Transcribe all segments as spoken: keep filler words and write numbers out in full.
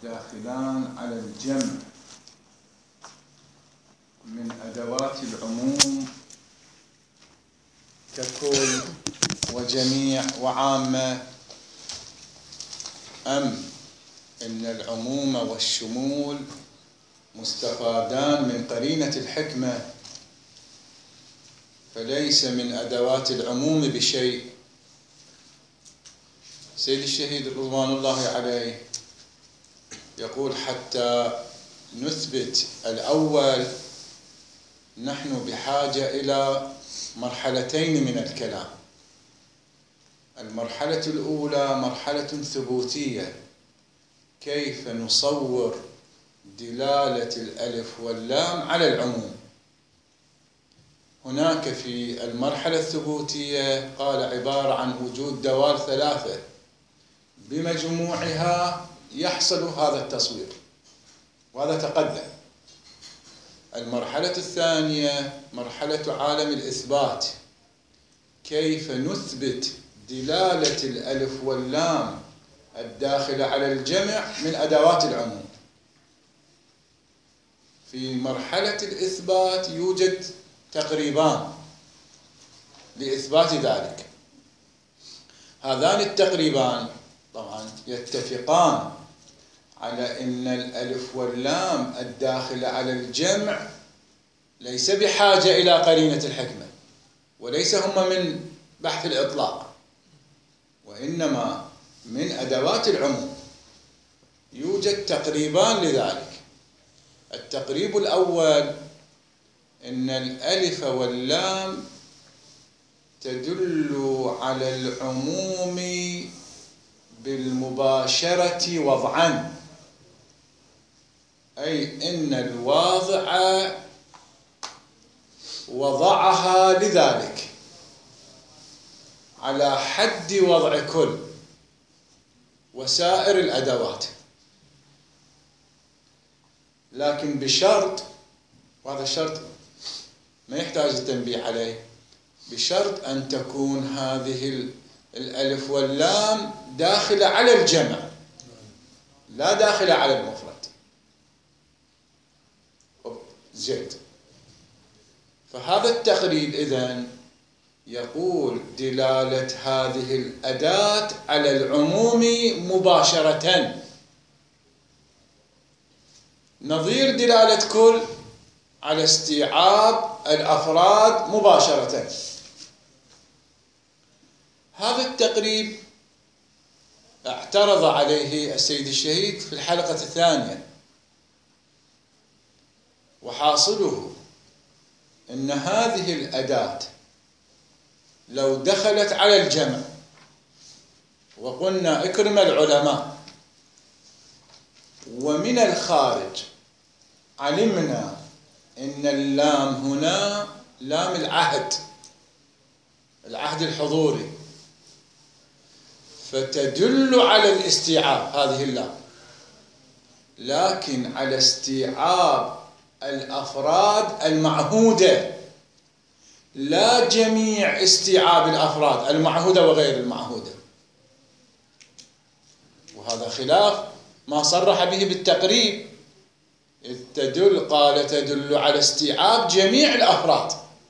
الداخلان على الجمع من أدوات العموم ككل وجميع وعامة، أم إن العموم والشمول مستفادان من قرينة الحكمة فليس من أدوات العموم بشيء؟ سيد الشهيد رضوان الله عليه يقول: حتى نثبت الأول نحن بحاجة إلى مرحلتين من الكلام. المرحلة الأولى مرحلة ثبوتية، كيف نصور دلالة الألف واللام على العموم. هناك في المرحلة الثبوتية قال عبارة عن وجود دوال ثلاثة بمجموعها يحصل هذا التصوير، وهذا تقدم. المرحلة الثانية مرحلة عالم الإثبات، كيف نثبت دلالة الألف واللام الداخلة على الجمع من أدوات العموم. في مرحلة الإثبات يوجد تقريبان لإثبات ذلك. هذان التقريبان طبعا يتفقان على أن الألف واللام الداخلة على الجمع ليس بحاجة إلى قرينة الحكمة، وليس هما من بحث الإطلاق، وإنما من أدوات العموم. يوجد تقريبان لذلك. التقريب الأول أن الألف واللام تدل على العموم بالمباشرة وضعا، أي أن الواضع وضعها لذلك على حد وضع كل وسائر الأدوات، لكن بشرط، وهذا الشرط ما يحتاج التنبيه عليه، بشرط أن تكون هذه الألف واللام داخلة على الجمع لا داخلة على المفرد. زيد. فهذا التقريب إذن يقول دلالة هذه الأداة على العموم مباشرة، نظير دلالة كل على استيعاب الأفراد مباشرة. هذا التقريب اعترض عليه السيد الشهيد في الحلقة الثانية، وحاصله أن هذه الأداة لو دخلت على الجمع، وقلنا اكرم العلماء، ومن الخارج علمنا أن اللام هنا لام العهد، العهد الحضوري، فتدل على الاستيعاب هذه اللام، لكن على استيعاب الأفراد المعهودة، لا جميع استيعاب الأفراد المعهودة وغير المعهودة. وهذا خلاف ما صرح به بالتقريب، إذ تدل قال تدل على استيعاب جميع الأفراد،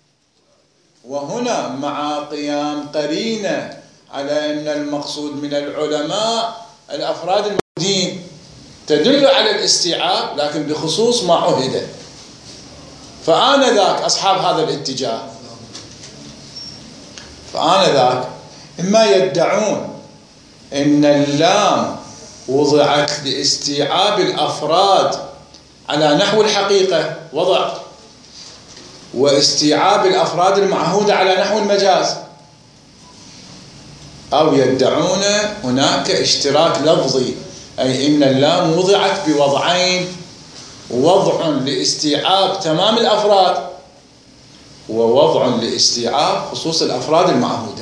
وهنا مع قيام قرينة على أن المقصود من العلماء الأفراد الموجودين تدل على الاستيعاب، لكن بخصوص ما عهد. فآنذاك أصحاب هذا الاتجاه فآنذاك إما يدعون أن اللام وضعت لاستيعاب الأفراد على نحو الحقيقة وضع، واستيعاب الأفراد المعهودة على نحو المجاز، أو يدعون هناك اشتراك لفظي، أي أن اللام وضعت بوضعين: وضع لاستيعاب تمام الأفراد، ووضع لاستيعاب خصوص الأفراد المعهودة.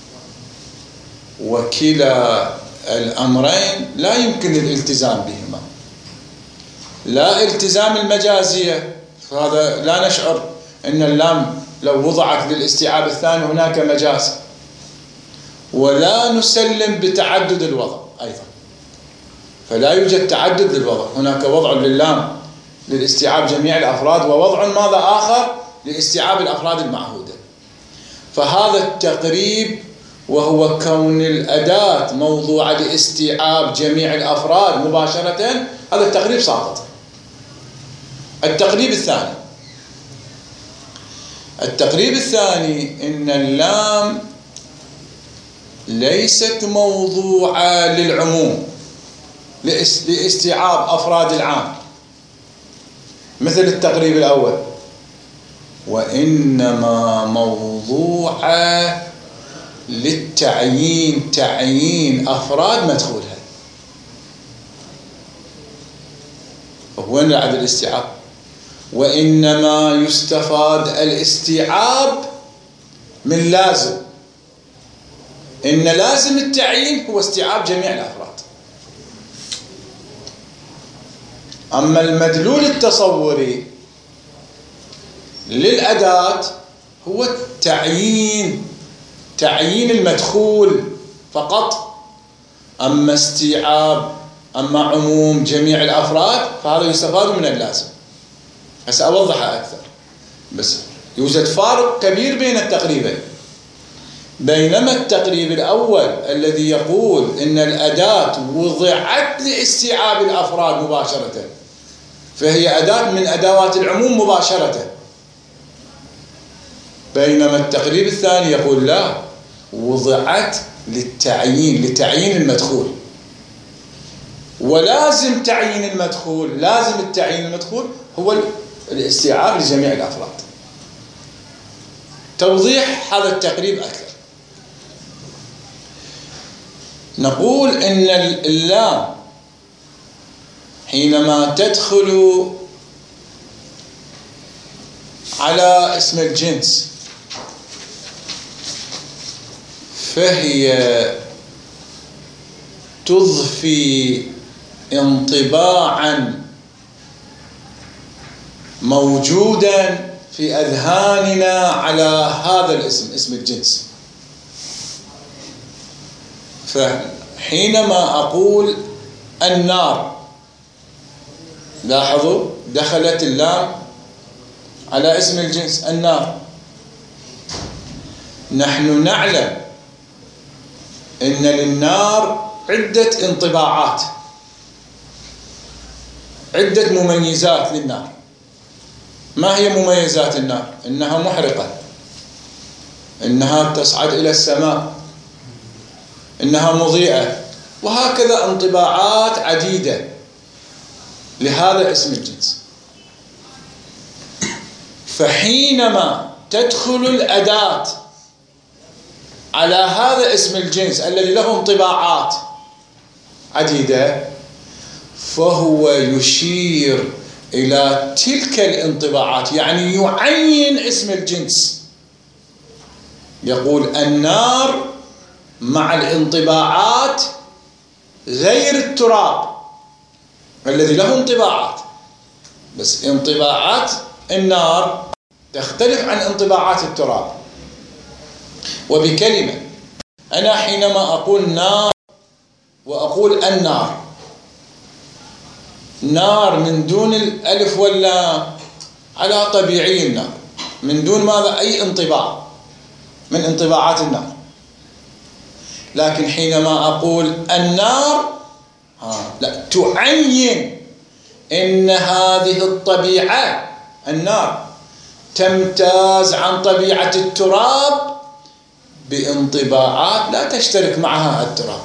وكلا الأمرين لا يمكن الالتزام بهما، لا التزام المجازية، فهذا لا نشعر أن اللام لو وضعت للاستيعاب الثاني هناك مجاز، ولا نسلم بتعدد الوضع أيضا. فلا يوجد تعدد للوضع، هناك وضع لللام للاستيعاب جميع الأفراد، ووضع ماذا آخر لاستيعاب الأفراد المعهودة. فهذا التقريب وهو كون الأداة موضوعة لاستيعاب جميع الأفراد مباشرة، هذا التقريب ساقط. التقريب الثاني التقريب الثاني إن اللام ليست موضوعة للعموم لاستيعاب أفراد العام مثل التقريب الأول، وإنما موضوعة للتعيين، تعيين أفراد مدخولها. وين لعب الاستيعاب؟ وإنما يستفاد الاستيعاب من لازم، إن لازم التعيين هو استيعاب جميع الأفراد. أما المدلول التصوري للأداة هو التعيين، تعيين المدخول فقط. أما استيعاب أما عموم جميع الأفراد فهذا يستفاد من اللازم. سأوضحها أكثر، بس يوجد فارق كبير بين التقريبين. بينما التقريب الأول الذي يقول إن الأداة وضعت لاستيعاب الأفراد مباشرة، فهي أداة من أدوات العموم مباشرة. بينما التقريب الثاني يقول لا، وضعت للتعيين، لتعيين المدخول. ولازم تعيين المدخول، لازم التعيين المدخول هو الاستيعاب لجميع الأفراد. توضيح هذا التقريب أكثر، نقول إن اللام حينما تدخل على اسم الجنس فهي تضفي انطباعا موجودا في أذهاننا على هذا الاسم، اسم الجنس. فحينما أقول النار، لاحظوا دخلت اللام على اسم الجنس النار. نحن نعلم إن للنار عدة انطباعات، عدة مميزات للنار. ما هي مميزات النار؟ إنها محرقة، إنها تصعد إلى السماء، إنها مضيئة، وهكذا انطباعات عديدة لهذا اسم الجنس. فحينما تدخل الأداة على هذا اسم الجنس الذي له انطباعات عديدة، فهو يشير إلى تلك الانطباعات، يعني يعين اسم الجنس. يقول النار مع الانطباعات غير التراب الذي له انطباعات، بس انطباعات النار تختلف عن انطباعات التراب. وبكلمة، أنا حينما أقول نار وأقول النار، نار من دون الألف واللام على طبيعي النار، من دون ماذا؟ أي انطباع من انطباعات النار. لكن حينما أقول النار آه لا، تعين إن هذه الطبيعة النار تمتاز عن طبيعة التراب بانطباعات لا تشترك معها التراب.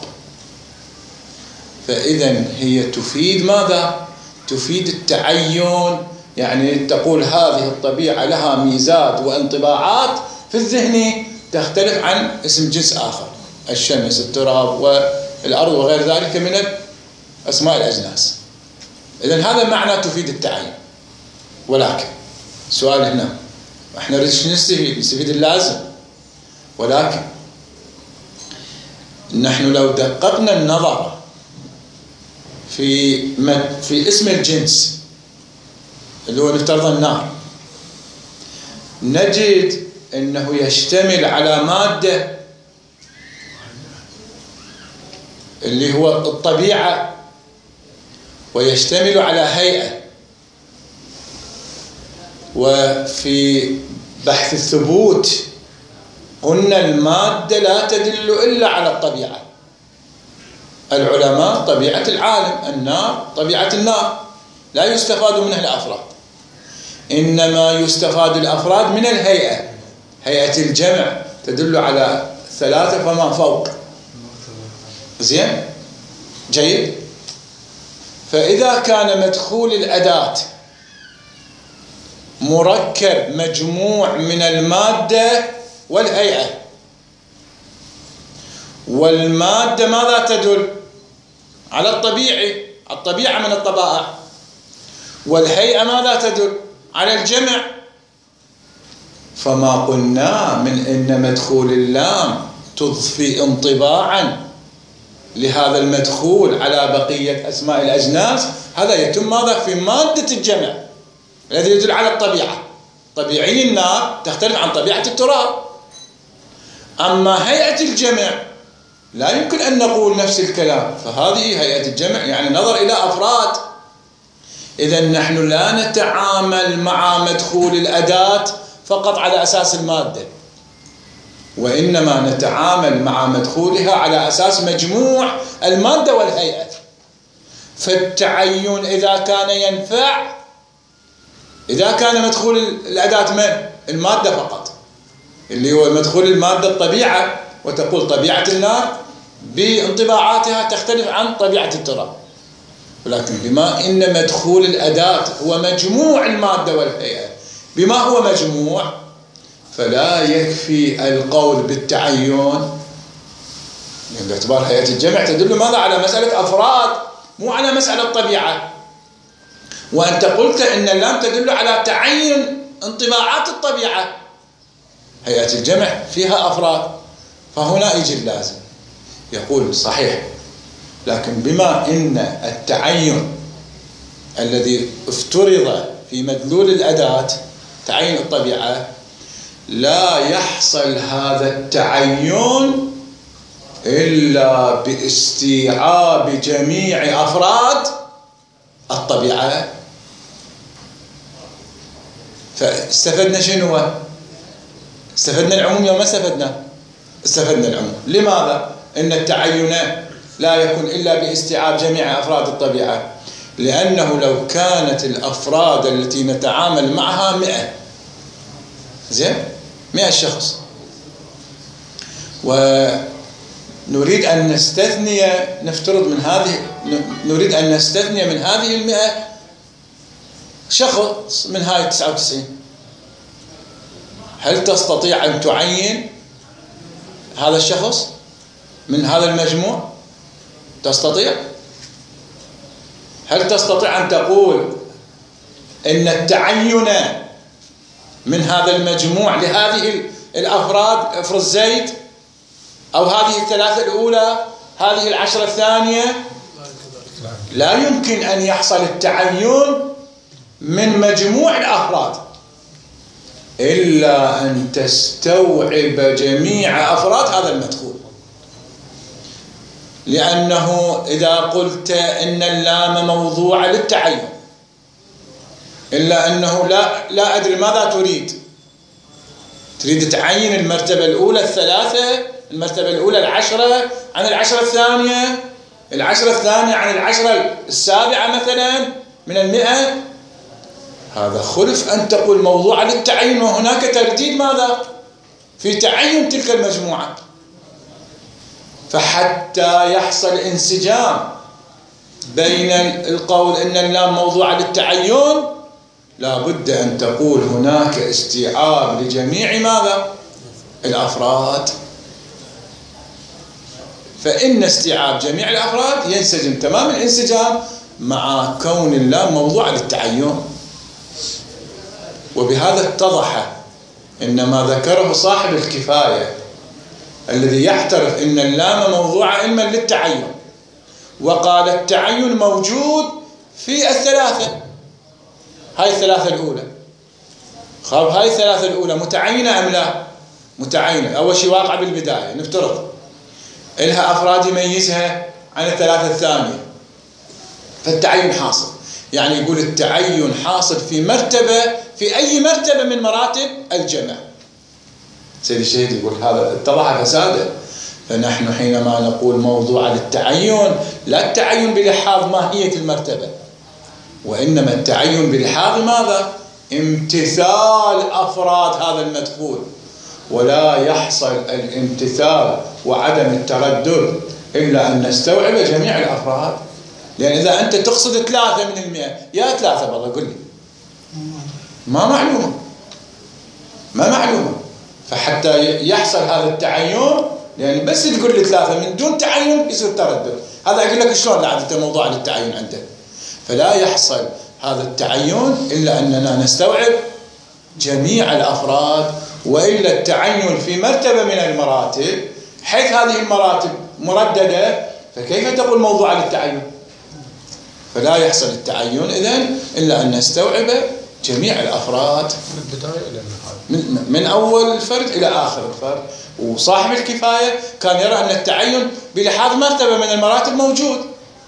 فإذا هي تفيد ماذا؟ تفيد التعين، يعني تقول هذه الطبيعة لها ميزات وانطباعات في الذهن تختلف عن اسم جنس آخر، الشمس، التراب، والأرض وغير ذلك من أسماء الأجناس. إذن هذا معنى تفيد التعين. ولكن سؤال هنا، احنا نستفيد نستفيد اللازم، ولكن نحن لو دققنا النظر في في اسم الجنس اللي هو نفترض النار، نجد أنه يشتمل على مادة اللي هو الطبيعة ويشتمل على هيئة. وفي بحث الثبوت قلنا المادة لا تدل إلا على الطبيعة. العلماء طبيعة العالم، النار طبيعة النار، لا يستفاد منها الأفراد، إنما يستفاد الأفراد من الهيئة. هيئة الجمع تدل على ثلاثة فما فوق. زين؟ جيد؟ فإذا كان مدخول الأداة مركب مجموع من المادة والهيئة، والمادة ماذا تدل؟ على الطبيعي، الطبيعة من الطبائع، والهيئة ماذا تدل؟ على الجمع. فما قلنا من إن مدخول اللام تضفي انطباعا لهذا المدخول على بقية أسماء الأجناس، هذا يتم ماذا؟ في مادة الجمع الذي يدل على الطبيعة. طبيعي النار تختلف عن طبيعة التراب. أما هيئة الجمع لا يمكن أن نقول نفس الكلام، فهذه هيئة الجمع يعني نظر إلى أفراد. إذن نحن لا نتعامل مع مدخول الأداة فقط على أساس المادة، وإنما نتعامل مع مدخولها على أساس مجموع المادة والهيئة. فالتعين إذا كان ينفع، إذا كان مدخول الأداة من؟ المادة فقط، اللي هو مدخول المادة الطبيعة، وتقول طبيعة النار بانطباعاتها تختلف عن طبيعة التراب. ولكن بما إن مدخول الأداة هو مجموع المادة والهيئة بما هو مجموع، فلا يكفي القول بالتعين، باعتبار هيئة الجمع تدل ماذا؟ على مسألة أفراد، مو على مسألة طبيعة. وأنت قلت إن اللام تدل على تعين انطباعات الطبيعة، هيئة الجمع فيها أفراد، فهنا يجي اللازم يقول صحيح، لكن بما إن التعين الذي افترض في مدلول الأداة تعين الطبيعة، لا يحصل هذا التعين إلا باستيعاب جميع أفراد الطبيعة. فاستفدنا شنو؟ استفدنا العموم يوم ما استفدنا؟ استفدنا العموم. لماذا؟ إن التعين لا يكون إلا باستيعاب جميع أفراد الطبيعة، لأنه لو كانت الأفراد التي نتعامل معها مئة، زين؟ مئة شخص، ونريد أن نستثني، نفترض من هذه، نريد أن نستثني من هذه المئة شخص من هاي التسعة وتسعين، هل تستطيع أن تعين هذا الشخص من هذا المجموع؟ تستطيع؟ هل تستطيع أن تقول إن التعين من هذا المجموع لهذه الأفراد، افرض زيد، أو هذه الثلاثة الأولى، هذه العشرة الثانية؟ لا يمكن أن يحصل التعين من مجموع الأفراد إلا أن تستوعب جميع أفراد هذا المدخول. لأنه إذا قلت إن اللام موضوعة للتعين، إلا أنه لا لا أدري ماذا تريد. تريد تعين المرتبة الأولى الثلاثة، المرتبة الأولى العشرة عن العشرة الثانية، العشرة الثانية عن العشرة السابعة مثلا من المئة. هذا خلف أن تقول موضوعة للتعين وهناك ترديد ماذا؟ في تعين تلك المجموعة. فحتى يحصل انسجام بين القول إن اللام موضوعة للتعين، لا بد أن تقول هناك استيعاب لجميع ماذا؟ الأفراد. فإن استيعاب جميع الأفراد ينسجم تمام الانسجام مع كون اللام موضوعة للتعين. وبهذا اتضح إن ما ذكره صاحب الكفاية الذي يحترف إن اللام موضوعة علما للتعين، وقال التعين موجود في الثلاثة، هاي الثلاثة الأولى. خاب هاي الثلاثة الأولى متعينة أم لا؟ متعينة. أول شيء واقع بالبداية، نفترض إلها أفراد يميزها عن الثلاثة الثانية، فالتعين حاصل. يعني يقول التعين حاصل في مرتبة، في أي مرتبة من مراتب الجمع. سيد الشهيد يقول هذا اتضح فساده. فنحن حينما نقول موضوع للتعين، لا التعين بلحاظ ماهية المرتبة، وإنما التعين بلحاظ ماذا؟ امتثال أفراد هذا المدخول. ولا يحصل الامتثال وعدم التردد إلا أن نستوعب جميع الأفراد. لأن إذا أنت تقصد ثلاثة من المئة، يا ثلاثة والله قل لي، ما معلومة ما معلومة. فحتى يحصل هذا التعين، يعني بس تقول لي ثلاثة من دون تعين يصير تردد. هذا أقول لك شلون لعبت موضوع للتعين عنده. فلا يحصل هذا التعين إلا أننا نستوعب جميع الأفراد، وإلا التعين في مرتبة من المراتب، حيث هذه المراتب مرددة، فكيف تقول موضوع للتعين؟ فلا يحصل التعين إذن إلا أن نستوعب جميع الأفراد من البداية إلى النهاية، من, من أول الفرد إلى آخر الفرد. وصاحب الكفاية كان يرى أن التعين بلحاظ مرتبة من المراتب موجود.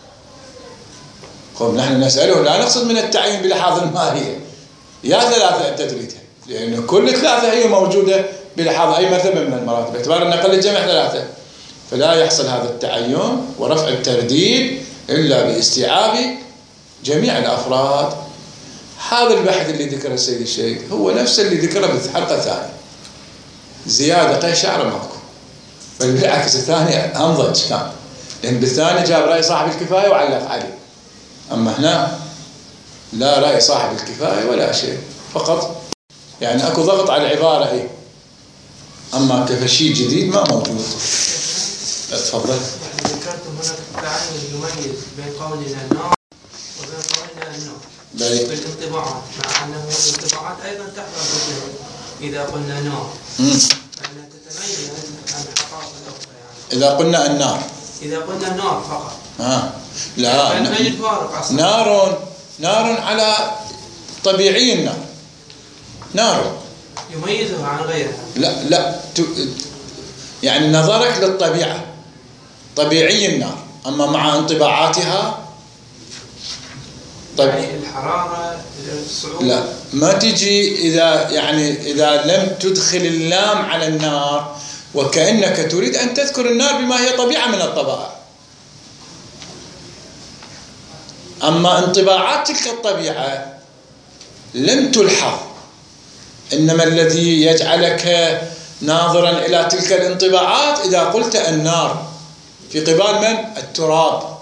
قم نحن نسأله، لا نقصد من التعين بلحاظ الماهية يا ثلاثة أنت تريدها، لأن كل ثلاثة هي موجودة بلحاظ أي مرتبة من المراتب، باعتبار أن أقل الجمع ثلاثة. فلا يحصل هذا التعين ورفع الترديد إلا باستيعاب جميع الأفراد. هذا البحث اللي ذكره السيد الشهيد هو نفس اللي ذكره بالحلقة الثانية، زيادة قيد شعر ماكو، بل بالعكس الثاني أنضج كان، لأن بالثاني جاب رأي صاحب الكفاية وعلق عليه. أما هنا لا رأي صاحب الكفاية ولا شيء، فقط يعني أكو ضغط على العبارة هي، أما كفشي جديد ما موجود. تفضل. يعني ذكرتم هنا التعين يميز بين قولنا النار وبين قولنا النور بالانطباعات، مع أنه الانطباعات أيضا تحضر إذا قلنا نار، فإنها تتميز عن الحقائق الأخرى. يعني إذا قلنا النار، إذا قلنا نار فقط ها لا نجد فارق أصلا. نار نار على طبيعي النار، نار يميزها عن غيرها. لا لا يعني نظرك للطبيعة طبيعي النار، أما مع انطباعاتها طيب يعني الحرارة الصعوبة لا ما تجي إذا يعني إذا لم تدخل اللام على النار، وكأنك تريد أن تذكر النار بما هي طبيعة من الطبائع. أما انطباعات تلك الطبيعة لم تلحظ، إنما الذي يجعلك ناظرا إلى تلك الانطباعات إذا قلت النار في قبال من؟ التراب،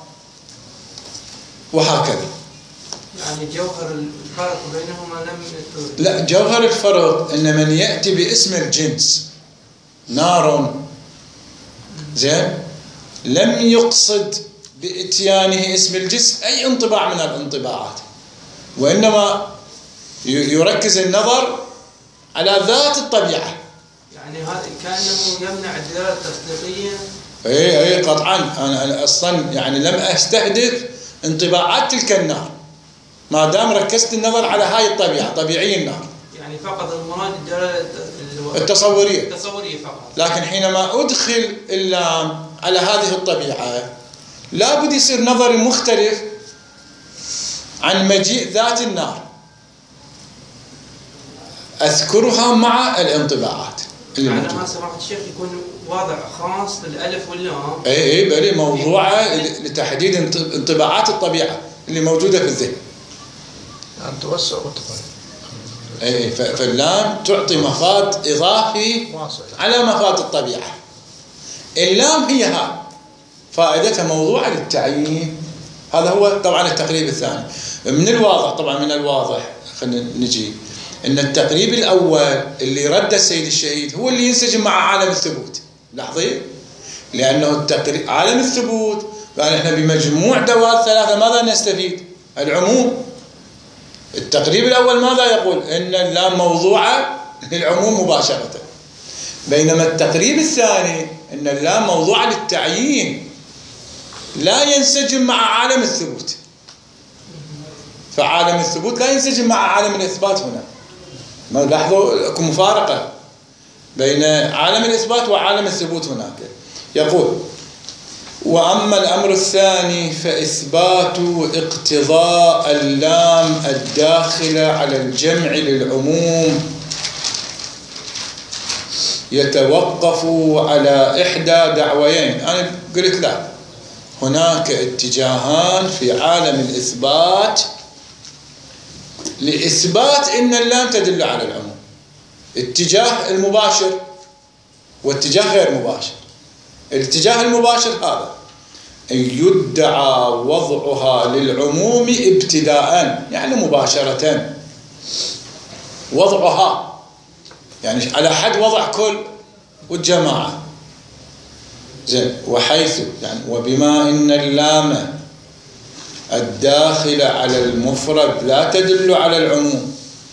وهكذا. يعني جوهر الفرق بينهما لم يتورد. لا، جوهر الفرق إن من يأتي باسم الجنس نار زين لم يقصد بإتيانه اسم الجنس أي انطباع من الانطباعات، وإنما يركز النظر على ذات الطبيعة. يعني هذا كأنه يمنع الدلالة التصديقية. اي اي قطعا. انا انا اصلا يعني لم استهدف انطباعات تلك النار، ما دام ركزت النظر على هاي الطبيعة، طبيعي النار. يعني فقط المراد الدلالة التصورية. التصورية فقط. لكن حينما أدخل اللام على هذه الطبيعة لابد يصير نظري مختلف عن مجيء ذات النار، أذكرها مع الانطباعات اللي على ما سمعت الشيخ يكون واضع خاص بالألف واللام. اي اي بلي موضوعة لتحديد انطباعات الطبيعة اللي موجودة في الذهن. يعني توسع وتقريب. اي فاللام تعطي مفاد إضافي على مفاد الطبيعة. اللام هي ها فائدتها موضوعة للتعيين. هذا هو طبعا التقريب الثاني. من الواضح طبعا من الواضح خلينا نجي إن التقريب الأول اللي رد السيد الشهيد هو اللي ينسجم مع عالم الثبوت. لاحظين؟ لأنه التقريب عالم الثبوت قال إحنا بمجموع دوال ثلاثة ماذا نستفيد؟ العموم. التقريب الأول ماذا يقول؟ إن اللام موضوعة للعموم مباشرة، بينما التقريب الثاني إن اللام موضوعة للتعيين لا ينسجم مع عالم الثبوت. فعالم الثبوت لا ينسجم مع عالم الإثبات. هنا ما لاحظوا لكم مفارقة بين عالم الإثبات وعالم الثبوت. هناك يقول وأما الأمر الثاني فإثبات اقتضاء اللام الداخلة على الجمع للعموم يتوقف على إحدى دعويين. أنا قلت لا، هناك اتجاهان في عالم الإثبات لإثبات أن اللام تدل على العموم: اتجاه المباشر واتجاه غير مباشر. الاتجاه المباشر هذا أن يدعى وضعها للعموم ابتداء، يعني مباشرة وضعها، يعني على حد وضع كل والجماعة. زين، وحيث يعني وبما إن اللام الداخلة على المفرد لا تدل على العموم،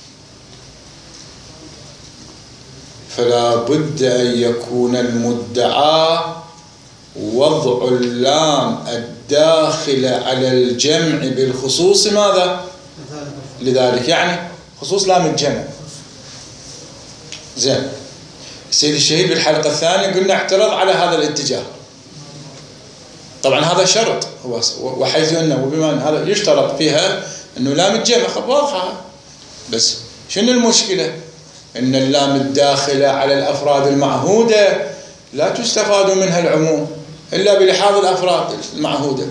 فلا بد أن يكون المدعى وضع اللام الداخلة على الجمع بالخصوص ماذا؟ لذلك يعني خصوص لام الجمع. زين، سيد الشهيد بالحلقة الثانية قلنا اعترض على هذا الاتجاه. طبعا هذا شرط، هو وحيث أنه وبما أن هذا يشترط فيها أنه لام الجمع واضحة، بس شنو المشكلة؟ أن اللام الداخلة على الأفراد المعهودة لا تستفاد منها العموم إلا بلحاظ الأفراد المعهودة.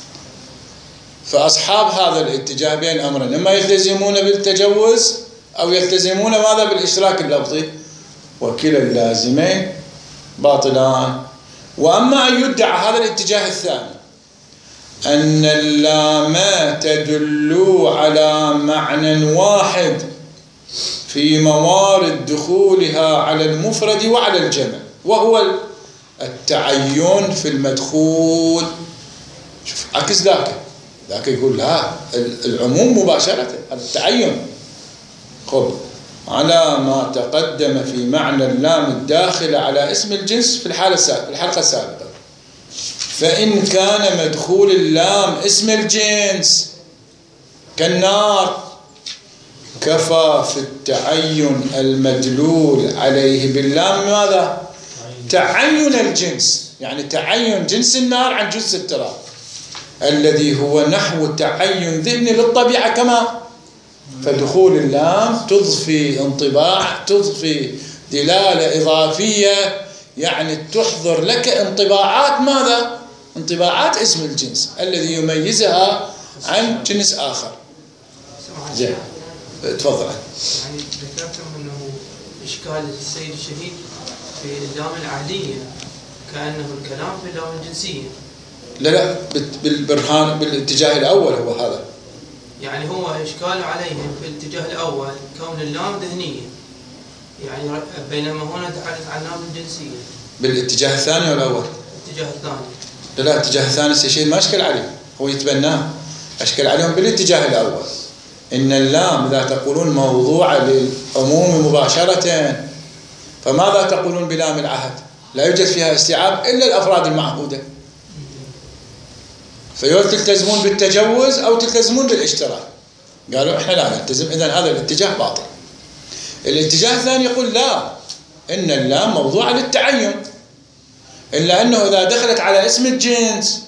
فأصحاب هذا الاتجاه بين أمرين: إما يلتزمون بالتجوز أو يلتزمون ماذا؟ بالاشتراك اللفظي، وكلا اللازمين باطلان. وأما أن يدعى هذا الاتجاه الثاني أن اللام تدل على معنى واحد في موارد دخولها على المفرد وعلى الجمع، وهو التعين في المدخول. شوف عكس ذاك، ذاك يقول لا، العموم مباشرة، التعين. خب على ما تقدم في معنى اللام الداخل على اسم الجنس في الحالة السابقة، الحلقة السابقة. فإن كان مدخول اللام اسم الجنس كالنار، كفى في التعين المدلول عليه باللام ماذا؟ تعين الجنس، يعني تعين جنس النار عن جنس التراب، الذي هو نحو تعين ذهني للطبيعة كما. فدخول اللام تضفي انطباع، تضفي دلالة إضافية، يعني تحضر لك انطباعات ماذا؟ انطباعات اسم الجنس الذي يميزها عن جنس آخر. زين، تفضل. يعني ذكرتم أنه إشكال السيد الشهيد في اللام العهدية كأنه الكلام في اللام الجنسية. لا لا، بالبرهان بالاتجاه الأول هو هذا. يعني هو إشكال عليهم في الاتجاه الأول كون اللام ذهنية، يعني بينما هنا تحدث عن اللام الجنسية. بالاتجاه الثاني ولا الأول؟ الاتجاه الثاني. لا لا، الاتجاه الثاني الشيء ما أشكل عليه، هو يتبناه. أشكل عليهم بالاتجاه الأول، إن اللام إذا تقولون موضوعة للعموم مباشرة، فماذا تقولون بلام العهد؟ لا يوجد فيها استيعاب إلا الأفراد المعهودة. فيقول تلتزمون بالتجوز أو تلتزمون بالاشتراك. قالوا إحنا لا نلتزم، إذن هذا الاتجاه باطل. الاتجاه الثاني يقول لا، إن اللام موضوعة للتعين، إلا أنه إذا دخلت على اسم الجنس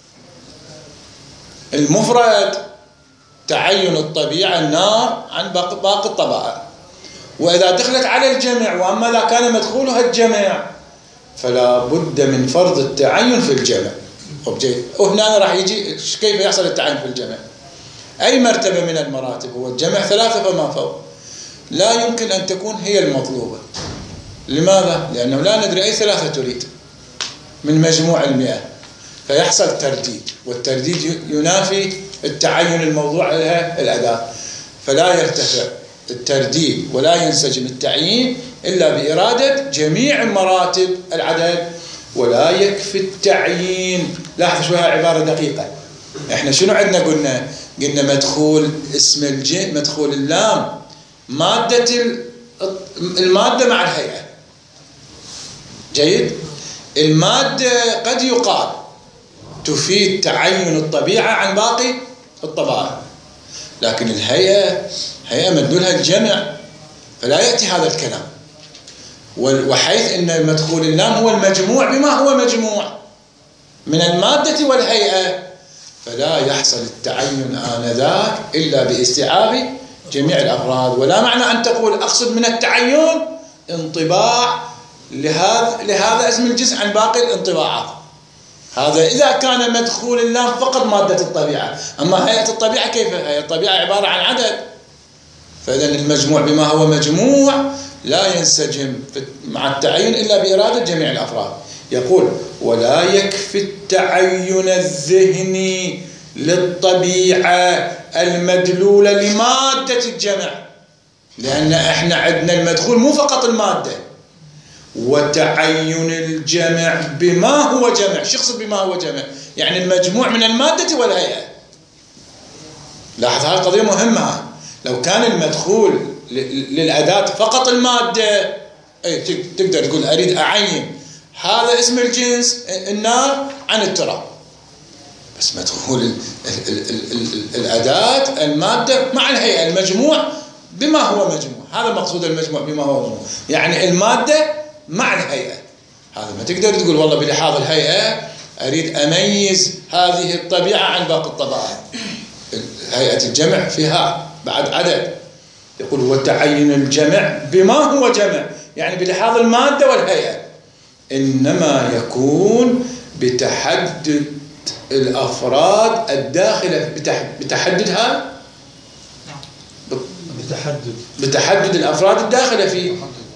المفرد تعين الطبيعة النار عن باقي باقي الطبائع، وإذا دخلت على الجمع وأما إذا كان مدخولها الجمع فلا بد من فرض التعين في الجمع. وهنا راح يجي كيف يحصل التعين في الجمع. أي مرتبة من المراتب هو الجمع ثلاثة فما فوق، لا يمكن أن تكون هي المطلوبة. لماذا؟ لأنه لا ندري أي ثلاثة تريد من مجموع المئة، فيحصل ترديد، والترديد ينافي التعين الموضوع لها الأداة، فلا يرتفع الترديد ولا ينسجم التعيين إلا بإرادة جميع مراتب العدد. ولا يكفي التعيين. لاحظ شوية عبارة دقيقة. احنا شنو عندنا؟ قلنا قلنا مدخول اسم الجن، مدخول اللام مادة المادة مع الهيئة. جيد. المادة قد يقال تفيد تعين الطبيعة عن باقي الطبائع، لكن الهيئة هيئة مدلولها الجمع، فلا يأتي هذا الكلام. وحيث أن مدخول اللام هو المجموع بما هو مجموع، من المادة والهيئة، فلا يحصل التعين آنذاك إلا باستيعاب جميع الأفراد. ولا معنى أن تقول أقصد من التعين انطباع لهذا لهذا اسم الجنس عن باقي الانطباعات. هذا إذا كان مدخول اللام فقط مادة الطبيعة. أما هيئة الطبيعة كيف؟ هيئة الطبيعة عبارة عن عدد، فإذا المجموع بما هو مجموع لا ينسجم مع التعين إلا بإرادة جميع الأفراد. يقول ولا يكفي التعين الذهني للطبيعة المدلولة لمادة الجمع، لأن إحنا عندنا المدخول مو فقط المادة، وتعين الجمع بما هو جمع. شو يقصد بما هو جمع؟ يعني المجموع من المادة والهيئة. لاحظ هذه قضية مهمة. لو كان المدخول للأداة فقط المادة، أي تقدر تقول أريد أعين هذا اسم الجنس النار عن التراب، بس مدخول ال ال ال ال الأداة المادة مع الهيئة، المجموع بما هو مجموع. هذا مقصود المجموع بما هو مجموع، يعني المادة مع الهيئة. هذا ما تقدر تقول والله بلحاظ الهيئة أريد أميز هذه الطبيعة عن باقي الطبائع. هيئة الجمع فيها بعد عدد. يقول وتعين الجمع بما هو جمع، يعني بلحاظ المادة والهيئة، إنما يكون بتحدد الأفراد الداخلة بتحددها بتحدد بتحدد الأفراد الداخلة فيه.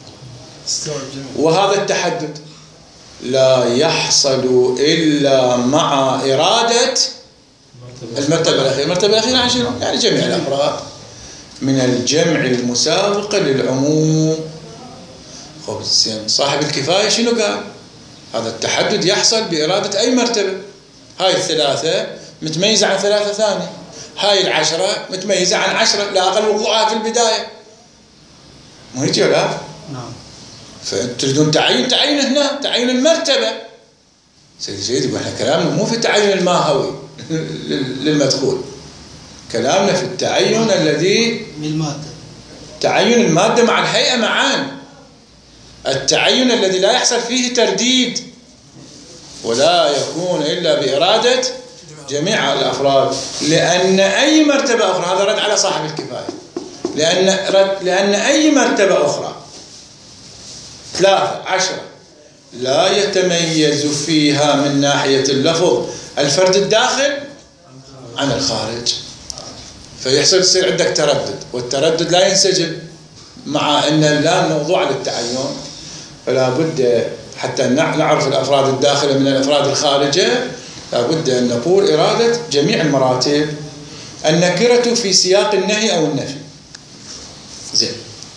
وهذا التحدد لا يحصل إلا مع إرادة المرتبة الأخيرة. المرتبة الأخيرة عن شنو؟ يعني جميع الأفراد من الجمع المسابق للعموم. خب صاحب الكفاية شنو قال؟ هذا التحدد يحصل بإرادة أي مرتبة. هاي الثلاثة متميزة عن ثلاثة ثانية، هاي العشرة متميزة عن عشرة لا أقل وقوعها في البداية. مو هيك ولا؟ نعم. فتريدون تعين تعين هنا تعين المرتبة. سيدي سيدي احنا كلامنا مو في التعين الماهوي للمدخول، كلامنا في التعين الذي بالمادة، تعين المادة مع الهيئة معا، التعين الذي لا يحصل فيه ترديد ولا يكون إلا بإرادة جميع الأفراد. لأن أي مرتبة أخرى، هذا رد على صاحب الكفاية، لأن رد لأن أي مرتبة أخرى ثلاثة عشرة لا يتميز فيها من ناحية اللفظ الفرد الداخل عن الخارج، فيحصل يصير عندك تردد، والتردد لا ينسجم مع أن اللام موضوع للتعين. فلا بد حتى نعرف الأفراد الداخلة من الأفراد الخارجة، لا بد أن نقول إرادة جميع المراتب. النكرة في سياق النهي أو النفي. زين.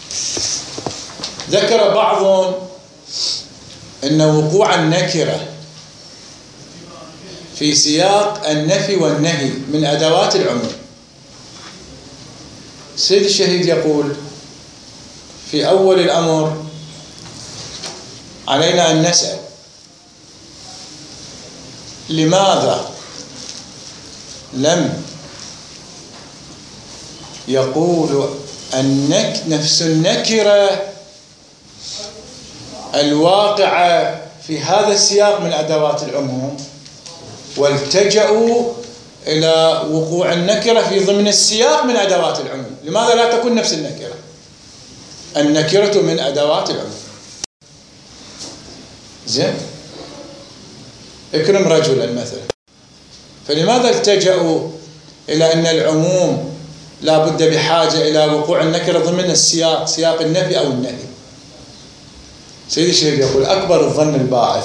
ذكر بعض أن وقوع النكرة في سياق النفي والنهي من أدوات العموم. سيد الشهيد يقول في أول الأمر علينا أن نسأل لماذا لم يقول النك نفس النكرة الواقعة في هذا السياق من أدوات العموم، والتجأوا إلى وقوع النكرة في ضمن السياق من أدوات العموم. لماذا لا تكون نفس النكرة؟ النكرة من أدوات العموم. زين، اكرم رجلا مثلا، فلماذا التجأوا إلى أن العموم لا بد بحاجة إلى وقوع النكرة ضمن السياق، سياق النفي أو النهي؟ سيد الشهيد يقول أكبر الظن الباعث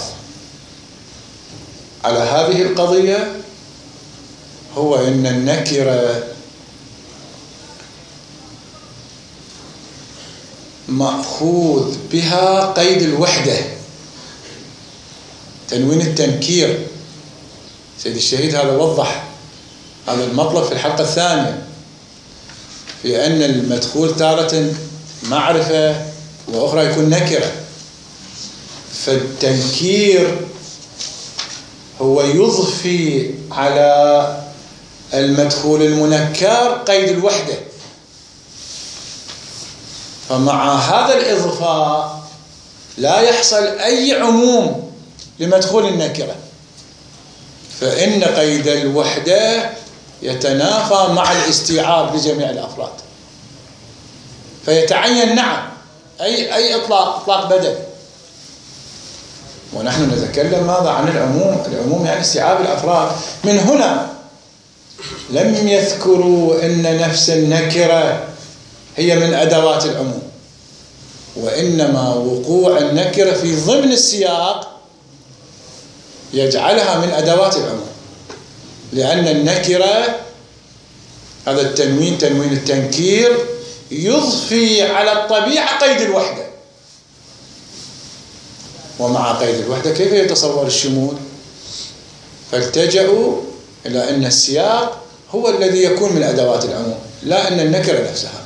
على هذه القضية هو أن النكرة مأخوذ بها قيد الوحدة، تنوين التنكير. سيد الشهيد هذا وضح هذا المطلب في الحلقة الثانية، في أن المدخول تارة معرفة وأخرى يكون نكرة، فالتنكير هو يضفي على المدخول المنكر قيد الوحدة، فمع هذا الإضفاء لا يحصل أي عموم لمدخول النكرة. فإن قيد الوحدة يتنافى مع الاستيعاب لجميع الأفراد، فيتعين نعم أي أي إطلاق إطلاق بدل. ونحن نتكلم ماذا عن العموم؟ العموم يعني استيعاب الأفراد. من هنا لم يذكروا أن نفس النكرة هي من أدوات العموم، وإنما وقوع النكرة في ضمن السياق يجعلها من أدوات العموم، لأن النكرة هذا التنوين تنوين التنكير يضفي على الطبيعة قيد الوحدة، ومع قيد الوحدة كيف يتصور الشمول؟ فالتجأوا إلى أن السياق هو الذي يكون من أدوات العموم، لا أن النكرة نفسها.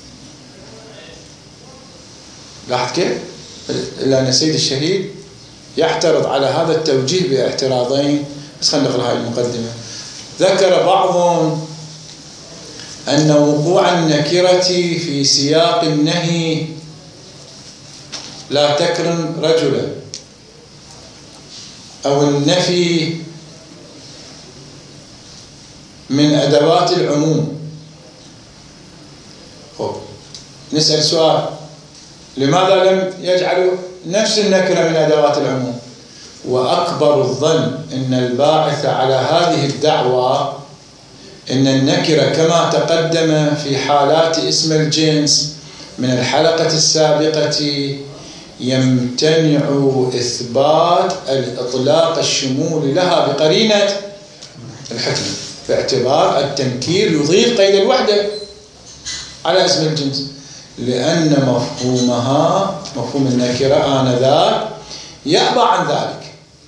لاحظ كيف؟ إلا أن السيد الشهيد يعترض على هذا التوجيه باعتراضين. بس خلينا نقرأ هاي المقدمة. ذكر بعضهم أن وقوع النكرة في سياق النهي لا تكرم رجلا أو النفي من أدوات العموم. خب نسأل سؤال: لماذا لم يجعلوا نفس النكرة من أدوات العموم؟ وأكبر الظن أن الباعث على هذه الدعوة أن النكرة كما تقدم في حالات اسم الجنس من الحلقة السابقة يمتنع إثبات الإطلاق الشمول لها بقرينة الحكم، باعتبار التنكير يضيف قيد الوحدة على اسم الجنس، لأن مفهومها مفهوم النكرة آنذاك يأبى عن ذلك.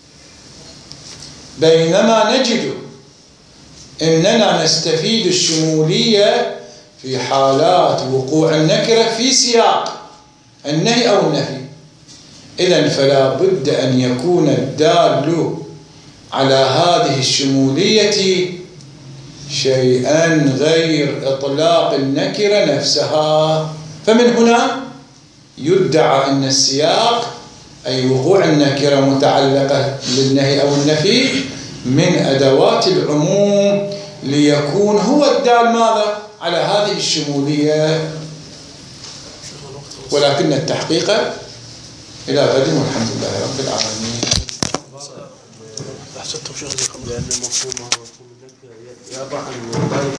بينما نجد أننا نستفيد الشمولية في حالات وقوع النكرة في سياق النهي أو النفي. إذن فلا بد أن يكون الدال على هذه الشمولية شيئا غير إطلاق النكرة نفسها. فمن هنا يدعى أن السياق أي وقوع النكرة متعلقة بالنهي أو النفي من أدوات العموم، ليكون هو الدال ماذا على هذه الشمولية. ولكن التحقيق إلى غد، والحمد لله رب العالمين. أحسنتم شيخ، لأن مفهومها مفهوم النكرة يأبى عن